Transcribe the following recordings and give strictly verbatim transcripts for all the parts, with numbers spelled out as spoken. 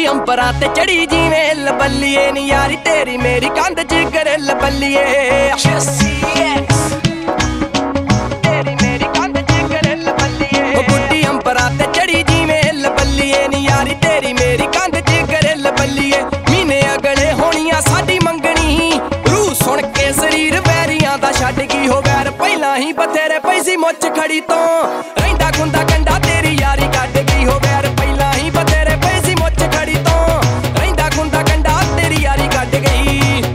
अंबरां ते चढ़ी जिवें लबल्लीए नी यारी तेरी मेरी कंध च कर लबल्लीए तेरी मेरी कंध च कर लबल्लीए बुड्ढी अंबरां ते चढ़ी जिवें लबल्लीए नी यारी तेरी मेरी कंध च कर लबल्लीए महीने अगले होनियां साडी मंगनी रूह सुन के शरीर वैरियां दा छड्ड गई हो वैर पहला ही बथेरे पैसी मुच खड़ी तो रहिंदा खुंदा कंडा तेरी यारी कट गई हो वैर पहला ही बथेरे पैसी मुच खड़ी तो रहिंदा खुंदा कंडा तेरी यारी कट गई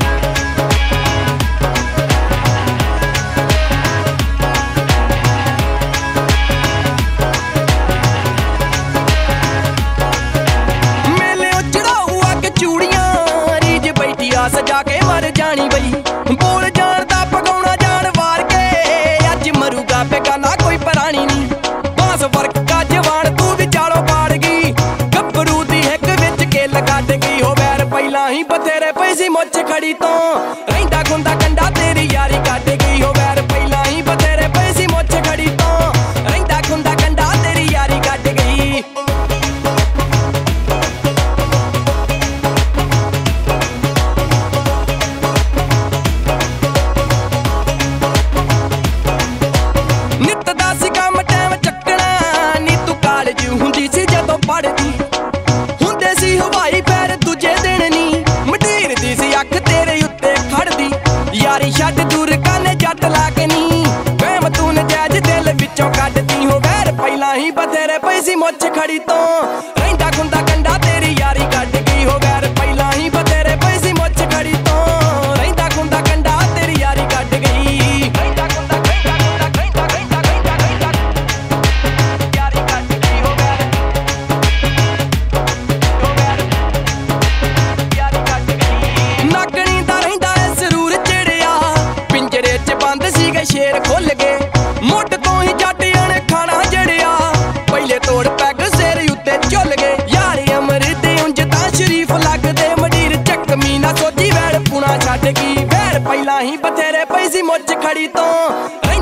मेले चढ़ाऊ अग चूड़ियां रीज बैठी आ सजा के मर जानी बई बोल जान दा पकाउणा जान वार के अज मरूगा बेगाना कोई परानी नी बांस वर्क का जवान तू विचालो पाड़ गई गभरू दी हिक विच किल कट गई हो वैर पहला ही बथेरे पैसी मुच खड़ी तो रहिंदा खुंदा कंडा तेरी यारी कट गई हो वैर पहला ही बथेरे पैसी मुच खड़ी तो रहिंदा खुंदा कंडा तेरी यारी कट गई नित दा सी काम टैम चक्कना नी तू कालज हुंदी सी जदों पढ़दी हुंदे सी हवाई पैर दूजे दिन नी मटीर दी सी अख तेरे उत्ते खड़दी यारी छड्ड दूर काने जट ला के नी वहम तू नजायज दिल विचों कड्डदी हो वैर पहला ही बथेरे पैसी मुच खड़ी तो रहिंदा खुंदा कंडा तेरी यारी कट गई हो वैर पहला ही बथेरे पैसी मुच खड़ी तो रहिंदा खुंदा कंडा तेरी यारी कट गई रहिंदा खुंदा रहिंदा खुंदा रहिंदा रहिंदा रहिंदा रहिंदा यारी कट गई हो वैर हो वैर यारी कट गई नागणी दा रहिंदा ऐ सरूर चिड़िया पिंजरे च बंद सीगे शेर खुल गए मुੱਢ ਤੋਂ ਹੀ ਜੱਟਿਆਂ ਨੇ ਖਾਣਾ ਜੜਿਆ ਪਹਿਲੇ ਤੋੜ ਪੈਗ ਸਿਰ ਉੱਤੇ ਝੁੱਲ ਗਏ ਯਾਰੀ ਅਮਰਤ ਉਂਝ ਤਾਂ ਸ਼ਰੀਫ ਲੱਗਦੇ ਮਡੀਰ ਚੱਕਮੀ ਨਾ ਸੋਚੀ ਵੈੜ ਪੁਣਾ ਛੱਡ ਗਈ ਵੈੜ ਪਹਿਲਾਂ ਹੀ ਬਥੇਰੇ ਪੈਸੀ ਮੁੱਚ ਖੜੀ ਤੋਂ